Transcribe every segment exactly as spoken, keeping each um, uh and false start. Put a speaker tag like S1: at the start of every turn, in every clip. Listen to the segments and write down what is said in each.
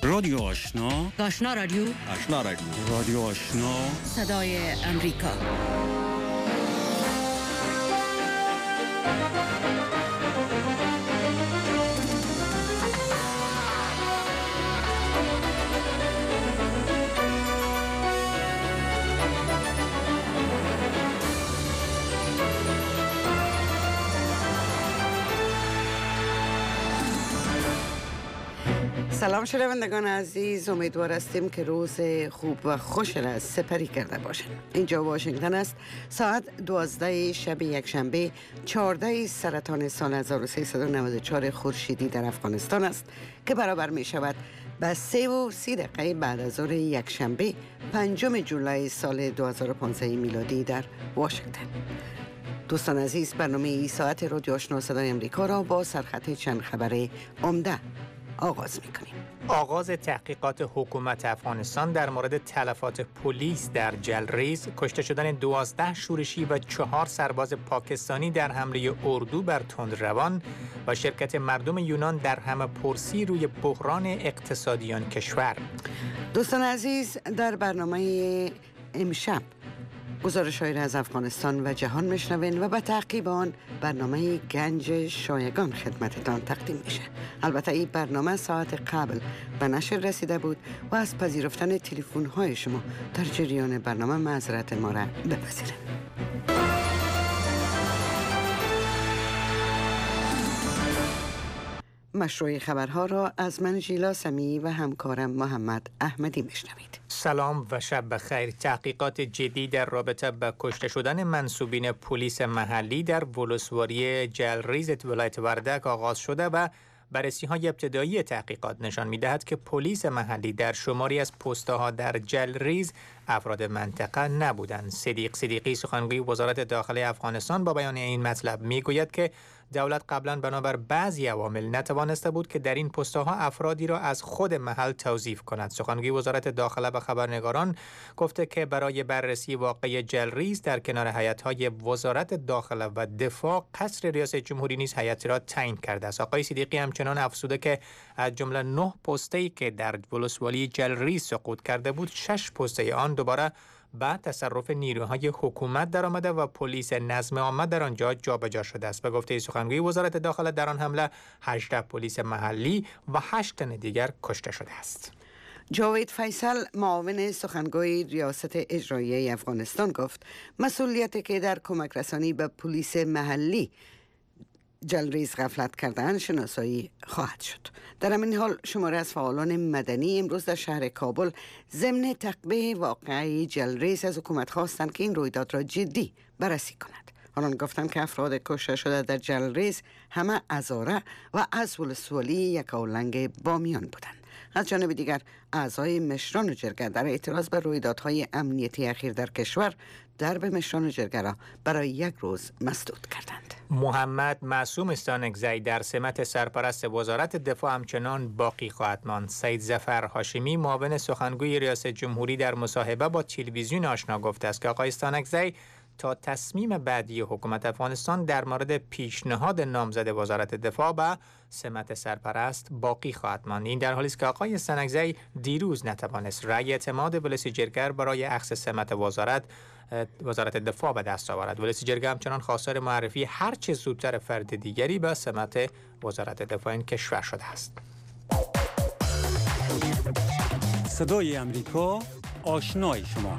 S1: رادیو آشنا،
S2: آشنا رادیو،
S3: آشنا رادیو،
S1: رادیو آشنا،
S2: صدای امریکا.
S4: سلام شنوندگان عزیز، امیدوار هستیم که روز خوب و خوش را سپری کرده باشند. اینجا واشنگتن است. ساعت دوازده شب یکشنبه چهارده سرطان سال هزار و سیصد و نود و چهار خورشیدی در افغانستان است که برابر می شود به سه و سی دقیقه بعد از ظهر یکشنبه پنجم جولای سال دو هزار و پانزده میلادی در واشنگتن. دوستان عزیز، برنامه ای ساعت رادیو آشنا صدای امریکا را با سرخط چند خبر عمده آغاز میکنیم.
S5: آغاز تحقیقات حکومت افغانستان در مورد تلفات پلیس در جلریز، کشته شدن دوازده شورشی و چهار سرباز پاکستانی در حمله اردو بر تندروان و شرکت مردم یونان در همه‌پرسی روی بحران اقتصادی آن کشور.
S4: دوستان عزیز، در برنامه امشب گزارش‌هایی را از افغانستان و جهان میشنوین و به تعقیب آن برنامه گنج شایگان خدمتتان تقدیم میشه. البته این برنامه ساعت قبل به نشر رسیده بود و از پذیرفتن تلفن‌های شما در جریان برنامه معذرت ما را بپذیرید. مشروع خبرها را از من ژیلا سمی و همکارم محمد احمدی میشنوید.
S5: سلام و شب بخیر. تحقیقات جدی در رابطه با کشته شدن منصوبین پلیس محلی در ولسواری جلریز ولایت وردک آغاز شده و بررسی‌های ابتدایی تحقیقات نشان می‌دهد که پلیس محلی در شماری از پست‌ها در جلریز افراد منطقه نبودند. صدیق صدیقی سخنگوی وزارت داخلی افغانستان با بیان این مطلب میگوید که دولت قبلا بنابر بعضی عوامل نتوانسته بود که در این پست‌ها افرادی را از خود محل توظیف کند. سخنگوی وزارت داخله به خبرنگاران گفته که برای بررسی واقعه جلریز در کنار هیئت‌های وزارت داخله و دفاع، قصر ریاست جمهوری نیز هیئتی را تعیین کرده است. آقای صدیقی همچنان افزوده که از جمله نه پستی که در ولسوالی جلریز سقوط کرده بود، شش پسته آن دوباره بعد تصرف نیروهای حکومت در آمده و پلیس نظم عامه در آنجا جابجا شده است. به گفته سخنگوی وزارت داخله در آن حمله هجده پلیس محلی و هشت تن دیگر کشته شده است.
S4: جاوید فیصل، معاون سخنگوی ریاست اجرایی افغانستان، گفت مسئولیتی که در کمک رسانی به پلیس محلی جلریز غفلت کردن شناسایی خواهد شد. در همین حال شماره از فعالان مدنی امروز در شهر کابل ضمن تعقیب واقعه جلریز از حکومت خواستند که این رویداد را جدی بررسی کند. آنان گفتند که افراد کشته شده در جلریز همه هزاره و از ولسوالی یکاولنگ بامیان بودند. از جانب دیگر اعضای مشران جرگه در اعتراض به رویدادهای امنیتی اخیر در کشور درب مشران جرگه را برای یک روز مسدود کردند.
S5: محمد معصوم استانکزی در سمت سرپرست وزارت دفاع همچنان باقی خواهد ماند. سید ظفر هاشمی، معاون سخنگوی ریاست جمهوری، در مصاحبه با تلویزیون آشنا گفته است که آقای استانکزی تا تصمیم بعدی حکومت افغانستان در مورد پیشنهاد نامزد وزارت دفاع به سمت سرپرست باقی خواهد ماند. این در حالی است که آقای استانکزی دیروز نتوانست رأی اعتماد ولسی جرگه برای اخذ سمت وزارت وزارت دفاع به دست آورد. ولسی جرگه همچنان خواستار معرفی هر چه زودتر فرد دیگری به سمت وزارت دفاع این کشور شده است.
S1: صدای امریکا، آشنای شما.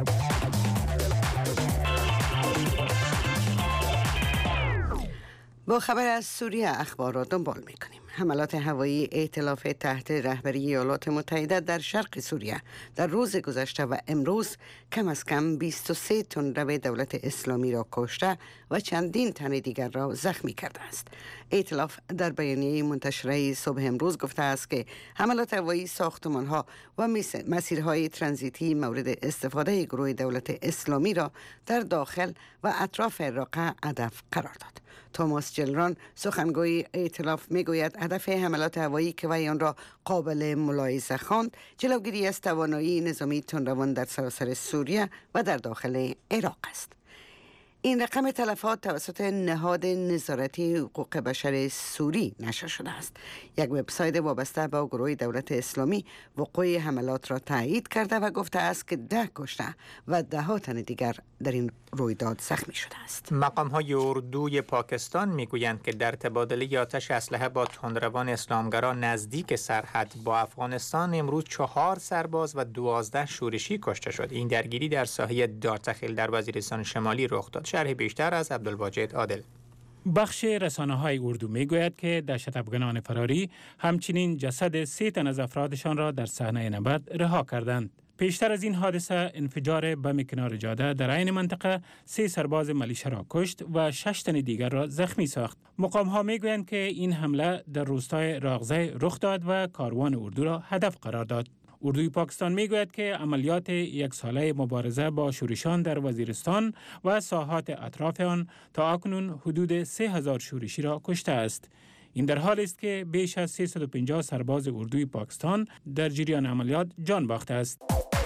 S4: با خبر از سوریه اخبار را دنبال می‌کنیم. حملات هوایی ائتلاف تحت رهبری ایالات متحده در شرق سوریه در روز گذشته و امروز کم از کم بیست و سه تندرو دولت اسلامی را کشته و چندین تن دیگر را زخمی کرده است. ائتلاف در بیانیه منتشره صبح امروز گفته است که حملات هوایی ساختمان‌ها و مسیرهای ترانزیتی مورد استفاده گروه دولت اسلامی را در داخل و اطراف رقه هدف قرار داد. توماس جلران، سخنگوی ائتلاف، میگوید هدف حملات هوایی که وی آن را قابل ملاحظه خواند، جلوگیری از توانایی نظامی تندروان در سراسر سوریه و در داخل عراق است. این رقم تلفات توسط نهاد نظارتی حقوق بشر سوری نشر شده است. یک وبسایت وابسته با گروه دولت اسلامی وقوع حملات را تایید کرده و گفته است که ده کشته و ده ها تن دیگر در این رویداد زخمی شده است.
S5: مقام‌های اردوی پاکستان میگویند که در تبادله آتش اسلحه با تندروان اسلامگرا نزدیک سرحد با افغانستان امروز چهار سرباز و دوازده شورشی کشته شد. این درگیری در ساحه دارتخیل در وزیرستان شمالی رخ داد. شرح بیشتر از عبدالواجد عادل.
S3: بخش رسانه‌های اردو میگوید که دهشت افغانان فراری همچنین جسد سه تن از افرادشان را در صحنه نبرد رها کردند. پیشتر از این حادثه انفجار بم کنار جاده در عین منطقه سه سرباز ملیشه را کشت و شش تن دیگر را زخمی ساخت. مقام‌ها میگویند که این حمله در روستای راغزه رخ داد و کاروان اردو را هدف قرار داد. اردوی پاکستان میگوید که عملیات یک ساله مبارزه با شورشان در وزیرستان و ساحات اطراف آن تا اکنون حدود سه هزار شورشی را کشته است. این در حالی است که بیش از سیصد و پنجاه سرباز اردوی پاکستان در جریان عملیات جان باخته است.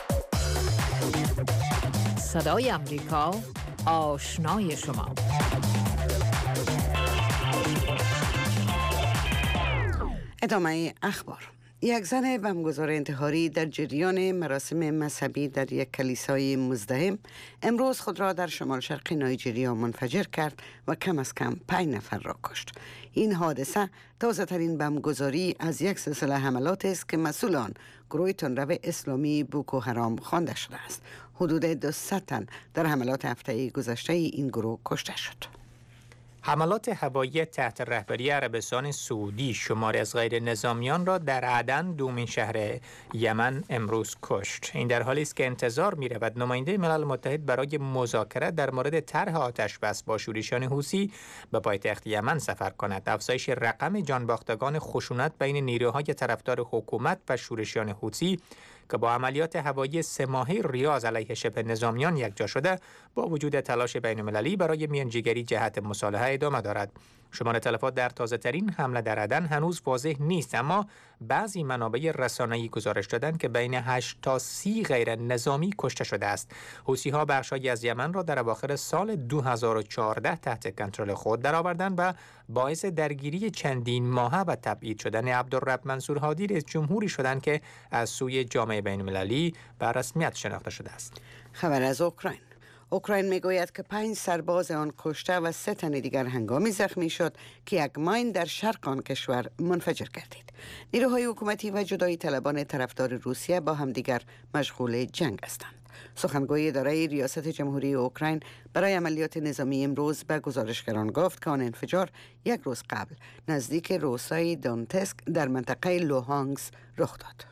S2: صدای امریکا، آشنای شما.
S4: ادامه اخبار. یک زن بمبگذار انتحاری در جریان مراسم مذهبی در یک کلیسای مزدحم امروز خود را در شمال شرق نایجریا منفجر کرد و کم از کم پنج نفر را کشت. این حادثه تازه ترین بمبگذاری از یک سلسله حملات است که مسئولان گروه تندرو اسلامی بوکو حرام خوانده شده است. حدود دویست تن در حملات هفته گذشته این گروه کشته شد.
S5: حملات هوایی تحت رهبری عربستان سعودی شماری از غیر نظامیان را در عدن دومین شهر یمن امروز کشت. این در حالی است که انتظار می رود نماینده ملل متحد برای مذاکره در مورد طرح آتش بس با شورشیان حوثی به پایتخت یمن سفر کند. افزایش رقم جانباختگان خشونت بین نیروهای طرفدار حکومت و شورشیان حوثی که با عملیات هوایی سه ماهه ریاض علیه شبه نظامیان یکجا شده با وجود تلاش بین‌المللی برای میانجیگری جهت مصالحه ادامه دارد. شمار تلفات در تازه ترین حمله در عدن هنوز واضح نیست، اما بعضی منابع رسانه‌ای گزارش دادند که بین هشت تا سی غیر نظامی کشته شده است. حوثی‌ها بخشی از یمن را در اواخر سال دو هزار و چهارده تحت کنترل خود درآوردند و باعث درگیری چندین ماهه و تبعید شدن عبدالرب منصور هادی رئیس جمهوری شدند که از سوی جامعه بین‌المللی به رسمیت شناخته شده است.
S4: خبر از اوکراین. اوکراین میگوید که پنج سرباز آن کشته و سه تن دیگر هنگامی زخمی شد که یک ماین در شرق آن کشور منفجر گردید. نیروهای حکومتی و جدایی طلبان طرفدار روسیه با همدیگر مشغول جنگ هستند. سخنگوی اداره ریاست جمهوری اوکراین برای عملیات نظامی امروز به گزارشگران گفت که آن انفجار یک روز قبل نزدیک روستای دونتسک در منطقه لوهانکس رخ داد.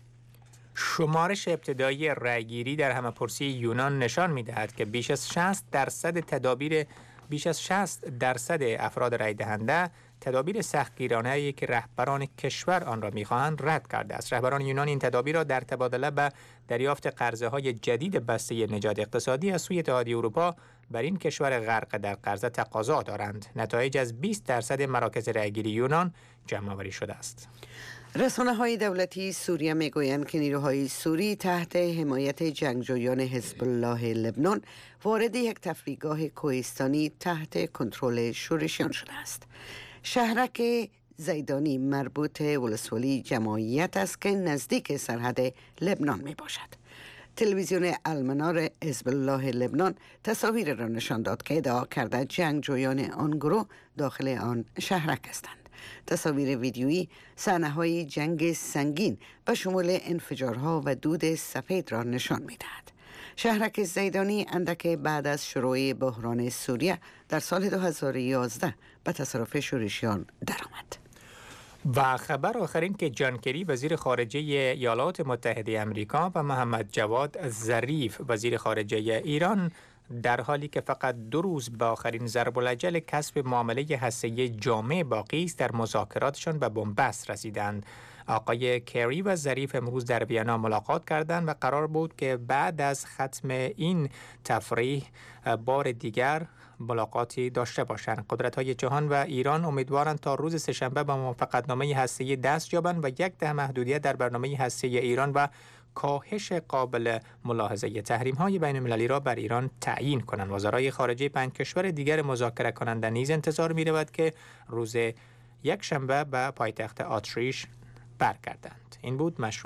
S5: شمارش ابتدایی رأیگیری در همه‌پرسی یونان نشان می‌دهد که بیش از شصت درصد تدابیر بیش از شصت درصد افراد رای دهنده تدابیر سختگیرانه‌ای که رهبران کشور آن را می‌خواهند رد کرده است. رهبران یونان این تدابیر را در تبادله به دریافت قرضه‌های جدید بسته نجات اقتصادی از سوی اتحادیه اروپا بر این کشور غرق در قرض تقاضا دارند. نتایج از بیست درصد مراکز رأیگیری یونان جمع‌آوری شده است.
S4: رسانه‌های دولتی سوریه میگویند که نیروهای سوری تحت حمایت جنگجویان حزب الله لبنان وارد یک تفریحگاه کوهستانی تحت کنترل شورشیان شده است. شهرک زیدانی مربوط ولسوالی جماعیت است که نزدیک سرحد لبنان می باشد. تلویزیون المنار حزب الله لبنان تصاویر را نشان داد که ادعا کرده جنگجویان آن گروه داخل آن شهرک هستند. تصاویر ویدیویی صحنه‌های جنگ سنگین به شمول انفجارها و دود سفید را نشان می‌دهد. شهرک زیدانی اندک بعد از شروع بحران سوریه در سال دو هزار و یازده به تصرف شورشیان درآمد.
S5: و خبر آخر این که جان کری وزیر خارجه ایالات متحده آمریکا و محمد جواد ظریف وزیر خارجه ایران در حالی که فقط دو روز به آخرین ضرب الاجل کسب معامله هسته‌ای جامع باقی است در مذاکراتشان به بنبست رسیدند. آقای کری و ظریف امروز در وینا ملاقات کردند و قرار بود که بعد از ختم این تفریح بار دیگر ملاقاتی داشته باشند. قدرت‌های جهان و ایران امیدوارند تا روز سه‌شنبه به موافقتنامه هسته‌ای دست یابند و یک ده محدودیت در برنامه هسته‌ای ایران و کاهش قابل ملاحظه تحریم های بین المللی را بر ایران تعیین کنند. وزرای خارجه پنج کشور دیگر مذاکره کننده نیز انتظار می رود که روز یک شنبه به پایتخت اتریش برگردند. این بود مشروع